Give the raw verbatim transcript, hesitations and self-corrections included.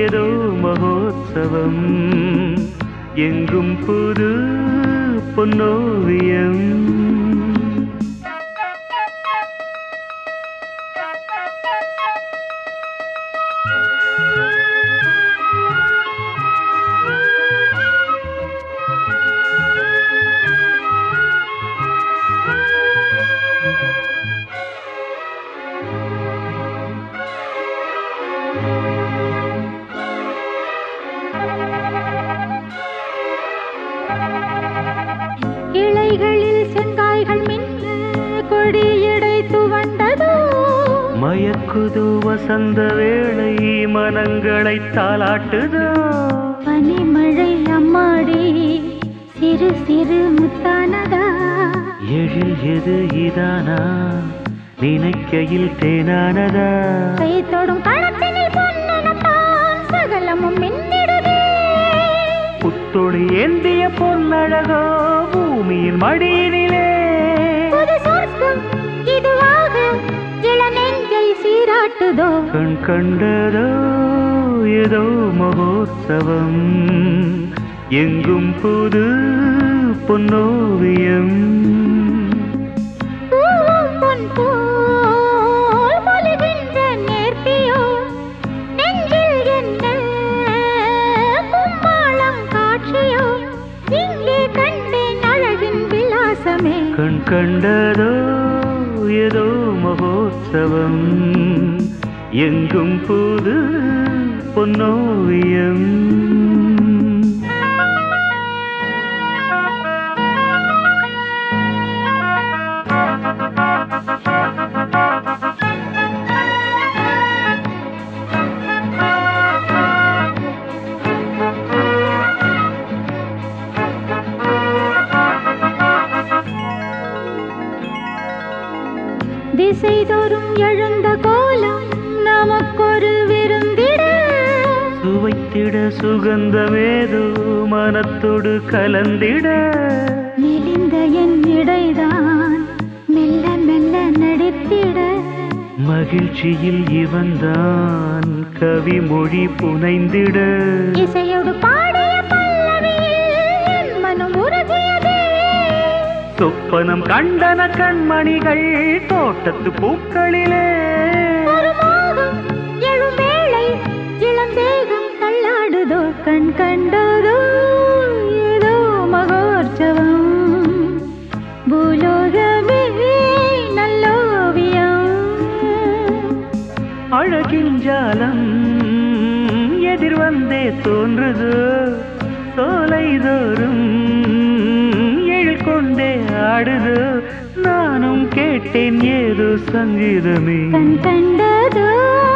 ஏதோ மகோத்சவம் எங்கும் புது பொன்னோவியம் இலைகளில் செங்காய்கள் மின்ன கொடியடை துவண்டதோ மயக்குது வசந்த வேளை மனங்களை தாளாட்டுதோ பனிமழை அம்மாடி சிறு சிறு முத்தானதா எழில் எது இதானா நினைக்கையில் தேனானதா கை தொடும் களத்தினில் பொன்னனத்தான் சகலமும் மின்னிடுதே புத்தொழி ஏந்திய பொன்னழகோ பூமியின் மடியினிலே புது சொர்க்கம் இதுவாக இளநெஞ்சை சீராட்டுதோ கண் கண்டதோ ஏதோ மகோத்சவம் எங்கும் புது பொன்னோவியம் பூவும் பொன் போல் பொலிகின்ற நேர்த்தியோ நெஞ்சில் என்ன கும்மாளம் காட்சியோ இங்கே கண்டேன் அழகின் விலாசமே கண் கண்டதோ ஏதோ மகோத்சவம் எங்கும் புது பொன்னோவியம் திசைதோறும் எழுந்த கோலம் நமக்கொரு விருந்திட சுவைத்திட சுகந்தமேதோ மனத்தோடு கலந்திட மெலிந்த என் இடைதான் மெல்ல மெல்ல நடித்திட மகிழ்ச்சியில் இவன்தான் கவி மொழி புனைந்திட இசையோடு பாடிய பல்லவியில் என் மனம் உருகியதே சொப்பனம் கண்டன கண்மணிகள் தோட்டத்து பூக்களிலே ஒரு மோகம் எழும் வேளை இளம் தேகம் தள்ளாடுதோ கண் கண்டதோ ஏதோ மகோற்சவம் பூலோகமே நல்லோவியம் அழகின் ஜாலம் எதிர் வந்தே தோன்றுது சோலை தோறும் எழில் கொண்டே ஆடுது நானும் கேட்டேன் ஏதோ சங்கீதமே கண் கண்டதோ